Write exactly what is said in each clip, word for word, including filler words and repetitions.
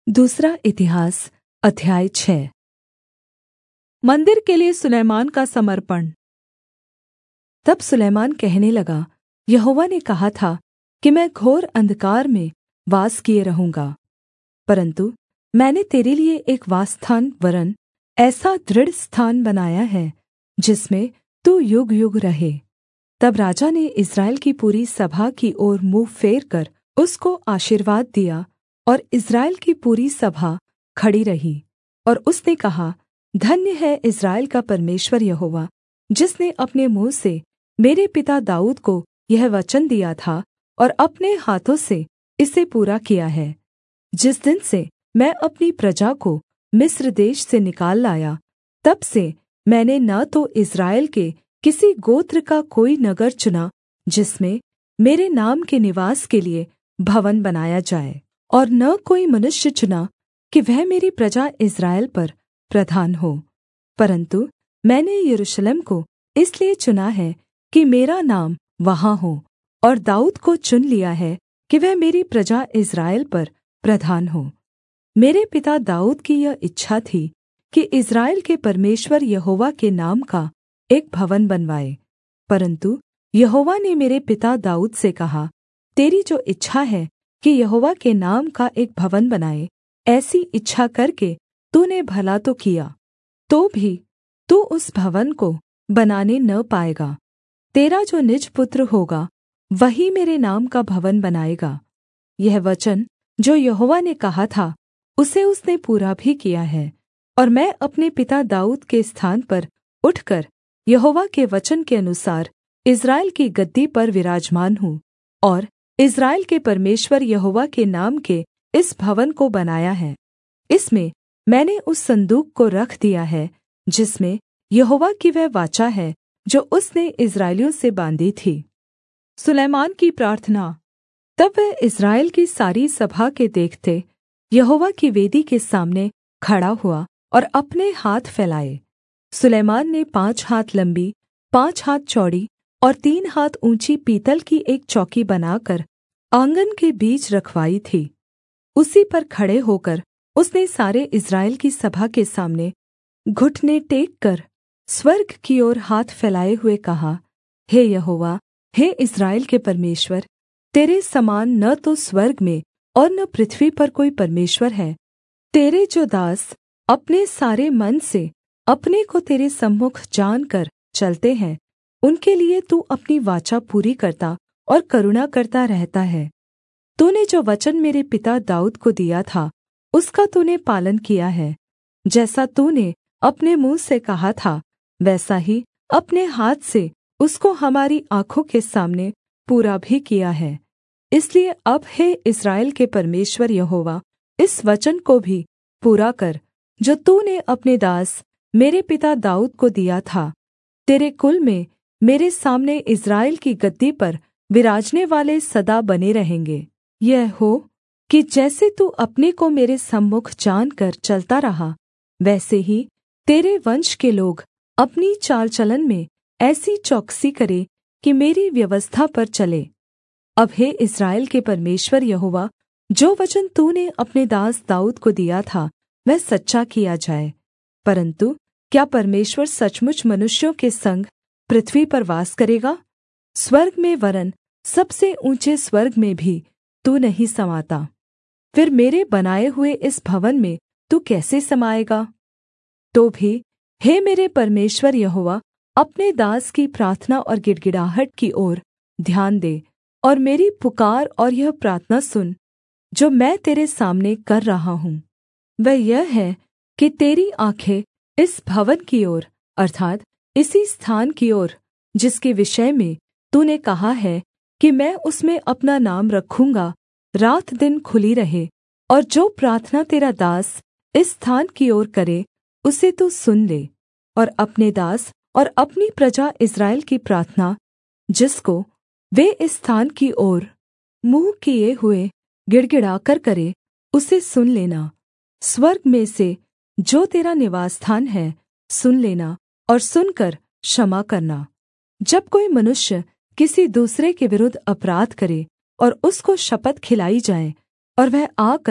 दूसरा इतिहास अध्याय छः। मन्दिर के लिए सुलैमान का समर्पण। तब सुलैमान कहने लगा, यहोवा ने कहा था कि मैं घोर अंधकार में वास किए रहूँगा, परन्तु मैंने तेरे लिए एक वासस्थान वरन् ऐसा दृढ़ स्थान बनाया है जिसमें तू युग-युग रहे। तब राजा ने इस्राएल की पूरी सभा की ओर मुँह फेरकर उसको आशीर्वाद दिया, और इस्राएल की पूरी सभा खड़ी रही। और उसने कहा, धन्य है इस्राएल का परमेश्वर यहोवा, जिसने अपने मुँह से मेरे पिता दाऊद को यह वचन दिया था और अपने हाथों से इसे पूरा किया है। जिस दिन से मैं अपनी प्रजा को मिस्र देश से निकाल लाया, तब से मैंने न तो इस्राएल के किसी गोत्र का कोई नगर चुना जिसमें मेरे नाम के निवास के लिए भवन बनाया जाए, और न कोई मनुष्य चुना कि वह मेरी प्रजा इस्राएल पर प्रधान हो, परन्तु मैंने यरूशलेम को इसलिए चुना है कि मेरा नाम वहाँ हो, और दाऊद को चुन लिया है कि वह मेरी प्रजा इस्राएल पर प्रधान हो। मेरे पिता दाऊद की यह इच्छा थी कि इस्राएल के परमेश्वर यहोवा के नाम का एक भवन बनवाए, परन्तु यहोवा ने मेरे पिता दाऊद से कहा, तेरी जो इच्छा है कि यहोवा के नाम का एक भवन बनाए, ऐसी इच्छा करके तूने भला तो किया, तो भी तू उस भवन को बनाने न पाएगा। तेरा जो निज पुत्र होगा वही मेरे नाम का भवन बनाएगा। यह वचन जो यहोवा ने कहा था उसे उसने पूरा भी किया है, और मैं अपने पिता दाऊद के स्थान पर उठकर यहोवा के वचन के अनुसार इस्राएल की गद्दी पर विराजमान हूँ, और इस्राएल के परमेश्वर यहोवा के नाम के इस भवन को बनाया है। इसमें मैंने उस संदूक को रख दिया है जिसमें यहोवा की वह वाचा है जो उसने इस्राएलियों से बाँधी थी। सुलैमान की प्रार्थना। तब वह इस्राएल की सारी सभा के देखते यहोवा की वेदी के सामने खड़ा हुआ और अपने हाथ फैलाए। सुलैमान ने पाँच हाथ लम्बी, पाँच हाथ चौड़ी और तीन हाथ ऊँची पीतल की एक चौकी बनाकर आँगन के बीच रखवाई थी। उसी पर खड़े होकर उसने सारे इस्राएल की सभा के सामने घुटने टेक कर स्वर्ग की ओर हाथ फैलाए हुए कहा, हे यहोवा, हे इस्राएल के परमेश्वर, तेरे समान न तो स्वर्ग में और न पृथ्वी पर कोई परमेश्वर है। तेरे जो दास अपने सारे मन से अपने को तेरे सम्मुख जानकर चलते हैं, उनके लिए तू अपनी वाचा पूरी करता और करुणा करता रहता है। तूने जो वचन मेरे पिता दाऊद को दिया था उसका तूने पालन किया है। जैसा तूने अपने मुँह से कहा था वैसा ही अपने हाथ से उसको हमारी आँखों के सामने पूरा भी किया है। इसलिए अब हे इस्राएल के परमेश्वर यहोवा, इस वचन को भी पूरा कर जो तूने अपने दास मेरे पिता दाऊद को दिया था। तेरे कुल में मेरे सामने इस्राएल की गद्दी पर विराजने वाले सदा बने रहेंगे। यह हो कि जैसे तू अपने को मेरे सम्मुख जानकर चलता रहा, वैसे ही तेरे वंश के लोग अपनी चाल चलन में ऐसी चौकसी करे कि मेरी व्यवस्था पर चले। अब हे इस्राएल के परमेश्वर यहोवा, जो वचन तूने अपने दास दाऊद को दिया था वह सच्चा किया जाए। परन्तु क्या परमेश्वर सचमुच मनुष्यों के संग पृथ्वी पर वास करेगा? स्वर्ग में वरन् सबसे ऊँचे स्वर्ग में भी तू नहीं समाता। फिर मेरे बनाए हुए इस भवन में तू कैसे समाएगा? तो भी हे मेरे परमेश्वर यहोवा, अपने दास की प्रार्थना और गिड़गिड़ाहट की ओर ध्यान दे, और मेरी पुकार और यह प्रार्थना सुन जो मैं तेरे सामने कर रहा हूँ। वह यह है कि तेरी आँखें इस भवन की ओर, अर्थात् इसी स्थान की ओर जिसके विषय में तूने कहा है कि मैं उसमें अपना नाम रखूँगा, रात दिन खुली रहे, और जो प्रार्थना तेरा दास इस स्थान की ओर करे उसे तू सुन ले। और अपने दास और अपनी प्रजा इस्राएल की प्रार्थना जिसको वे इस स्थान की ओर मुँह किए हुए गिड़गिड़ाकर करे, उसे सुन लेना। स्वर्ग में से जो तेरा निवासस्थान है सुन लेना, और सुनकर क्षमा करना। जब कोई मनुष्य किसी दूसरे के विरुद्ध अपराध करे और उसको शपथ खिलाई जाए, और वह आकर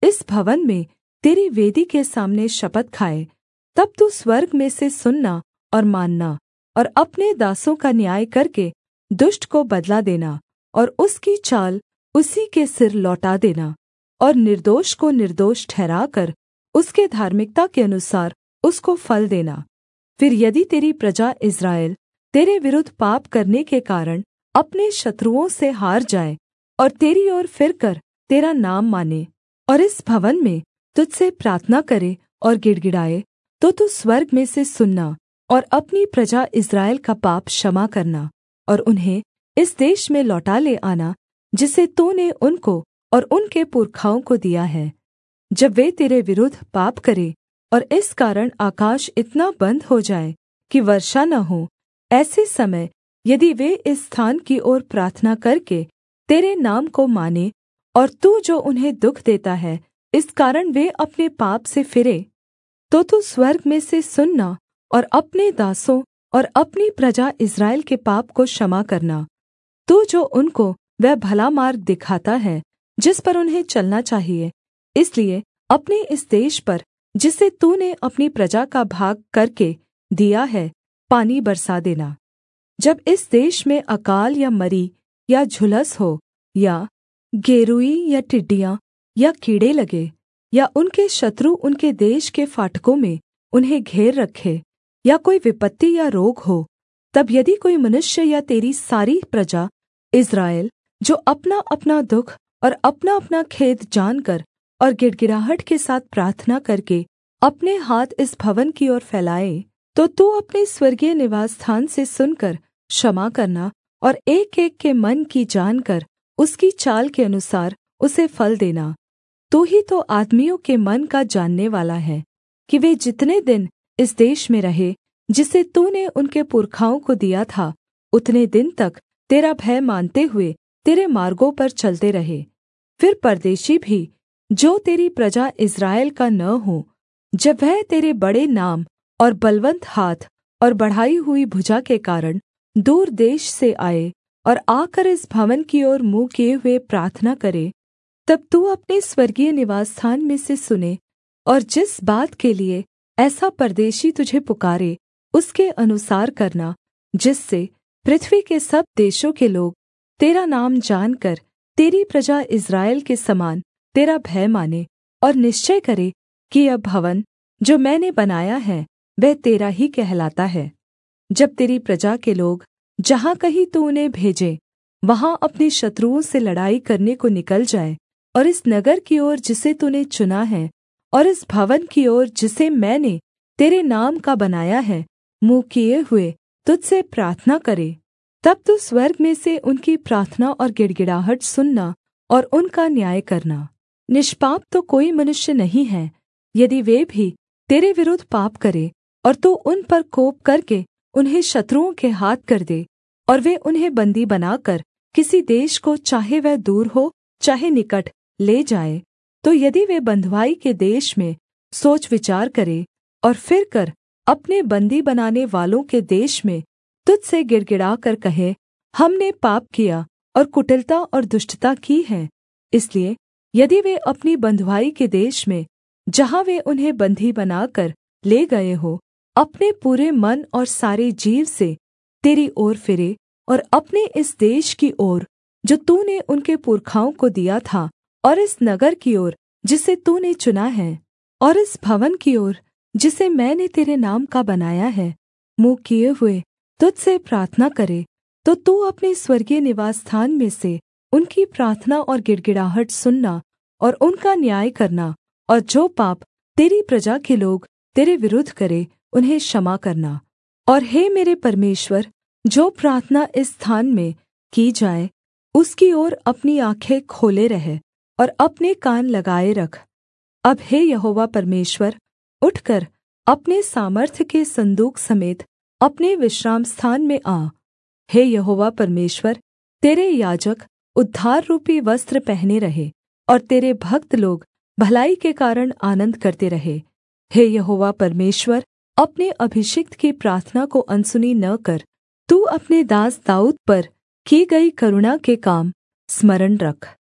इस भवन में तेरी वेदी के सामने शपथ खाए, तब तू स्वर्ग में से सुनना और मानना, और अपने दासों का न्याय करके दुष्ट को बदला देना, और उसकी चाल उसी के सिर लौटा देना, और निर्दोष को निर्दोष ठहराकर उसके धार्मिकता के अनुसार उसको फल देना। फिर यदि तेरी प्रजा इस्राएल तेरे विरुद्ध पाप करने के कारण अपने शत्रुओं से हार जाए और तेरी ओर फिरकर तेरा नाम माने और इस भवन में तुझसे प्रार्थना करे और गिड़गिड़ाए, तो तू स्वर्ग में से सुनना और अपनी प्रजा इस्राएल का पाप क्षमा करना, और उन्हें इस देश में लौटा ले आना जिसे तूने उनको और उनके पुरखाओं को दिया है। जब वे तेरे विरुद्ध पाप करें और इस कारण आकाश इतना बन्द हो जाए कि वर्षा न हो, ऐसे समय यदि वे इस स्थान की ओर प्रार्थना करके तेरे नाम को माने और तू जो उन्हें दुःख देता है इस कारण वे अपने पाप से फिरे, तो तू स्वर्ग में से सुनना और अपने दासों और अपनी प्रजा इस्राएल के पाप को क्षमा करना। तू जो उनको वह भला मार्ग दिखाता है जिस पर उन्हें चलना चाहिए, इसलिए अपने इस देश पर जिसे तूने अपनी प्रजा का भाग करके दिया है पानी बरसा देना। जब इस देश में अकाल या मरी या झुलस हो या गेरूई या टिड्डियाँ या कीड़े लगे या उनके शत्रु उनके देश के फाटकों में उन्हें घेर रखे या कोई विपत्ति या रोग हो, तब यदि कोई मनुष्य या तेरी सारी प्रजा इस्राएल जो अपना-अपना दुःख और अपना-अपना खेद जानकर और गिड़गिड़ाहट के साथ प्रार्थना करके अपने हाथ इस भवन की ओर फैलाए, तो तू अपने स्वर्गीय निवासस्थान से सुनकर क्षमा करना और एक-एक के मन की जानकर उसकी चाल के अनुसार उसे फल देना। तू ही तो आदमियों के मन का जानने वाला है कि वे जितने दिन इस देश में रहे जिसे तूने उनके पुरखाओं को दिया था, उतने दिन तक तेरा भय मानते हुए तेरे मार्गों पर चलते रहे। फिर परदेशी भी जो तेरी प्रजा इस्राएल का न हो, जब वह तेरे बड़े नाम और बलवन्त हाथ और बढ़ाई हुई भुजा के कारण दूर देश से आए और आकर इस भवन की ओर मुँह किए हुए प्रार्थना करे, तब तू अपने स्वर्गीय निवासस्थान में से सुने और जिस बात के लिए ऐसा परदेशी तुझे पुकारे उसके अनुसार करना, जिससे पृथ्वी के सब देशों के लोग तेरा नाम जानकर तेरी प्रजा इस्राएल के समान तेरा भय माने और निश्चय करे कि यह भवन जो मैंने बनाया है वह तेरा ही कहलाता है। जब तेरी प्रजा के लोग जहाँ कहीं तू उन्हें भेजे वहाँ अपने शत्रुओं से लड़ाई करने को निकल जाए और इस नगर की ओर जिसे तूने चुना है और इस भवन की ओर जिसे मैंने तेरे नाम का बनाया है मुँह किए हुए तुझसे प्रार्थना करे, तब तू स्वर्ग में से उनकी प्रार्थना और गिड़गिड़ाहट सुनना और उनका न्याय करना। निष्पाप तो कोई मनुष्य नहीं है, यदि वे भी तेरे विरुद्ध पाप करे और तू उन पर कोप करके उन्हें शत्रुओं के हाथ कर दे और वे उन्हें बन्दी बनाकर किसी देश को चाहे वह दूर हो चाहे निकट ले जाए, तो यदि वे बँधुआई के देश में सोच विचार करे और फिर कर अपने बन्दी बनाने वालों के देश में तुझसे गिड़गिड़ा कर कहे, हमने पाप किया और कुटिलता और दुष्टता की है, इसलिए यदि वे अपनी बँधुआई के देश में जहाँ वे उन्हें बन्दी बनाकर ले गए हो अपने पूरे मन और सारे जीव से तेरी ओर फिरे और अपने इस देश की ओर जो तूने उनके पुरखाओं को दिया था और इस नगर की ओर जिसे तूने चुना है और इस भवन की ओर जिसे मैंने तेरे नाम का बनाया है मुँह किए हुए तुझसे प्रार्थना करे, तो तू अपने स्वर्गीय निवासस्थान में से उनकी प्रार्थना और गिड़गिड़ाहट सुनना और उनका न्याय करना, और जो पाप तेरी प्रजा के लोग तेरे विरुद्ध करे उन्हें क्षमा करना। और हे मेरे परमेश्वर, जो प्रार्थना इस स्थान में की जाए उसकी ओर अपनी आँखें खोले रह और अपने कान लगाए रख। अब हे यहोवा परमेश्वर, उठकर अपने सामर्थ्य के सन्दूक समेत अपने विश्रामस्थान में आ। हे यहोवा परमेश्वर, तेरे याजक उद्धार रूपी वस्त्र पहने रहे और तेरे भक्त लोग भलाई के कारण आनन्द करते रहे। हे यहोवा परमेश्वर, अपने अभिषिक्त की प्रार्थना को अनसुनी न कर। तू अपने दास दाऊद पर की गई करुणा के काम स्मरण रख।